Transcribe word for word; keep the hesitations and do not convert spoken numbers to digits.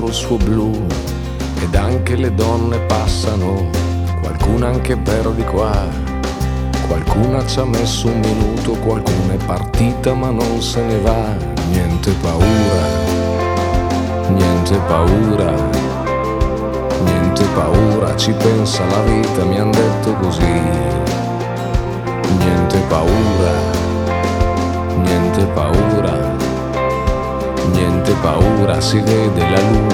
il suo blu. Ed anche le donne passano, qualcuna anche per di qua. Qualcuna ci ha messo un minuto, qualcuna è partita ma non se ne va. Niente paura, niente paura, niente paura, ci pensa la vita, mi han detto così. Niente paura, niente paura, niente paura, si vede la luce.